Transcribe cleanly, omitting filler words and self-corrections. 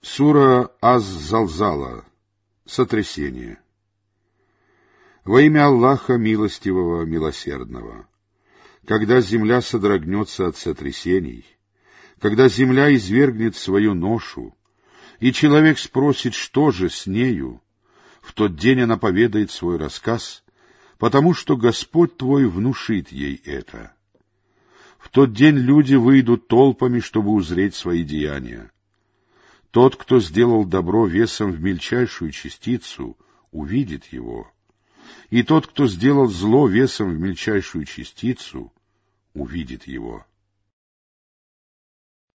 Сура Аз-Залзала. Сотрясение. Во имя Аллаха Милостивого, Милосердного. Когда земля содрогнется от сотрясений, когда земля извергнет свою ношу, и человек спросит, что же с нею, в тот день она поведает свой рассказ, потому что Господь твой внушит ей это. В тот день люди выйдут толпами, чтобы узреть свои деяния. Тот, кто сделал добро весом в мельчайшую частицу, увидит его, и тот, кто сделал зло весом в мельчайшую частицу, увидит его.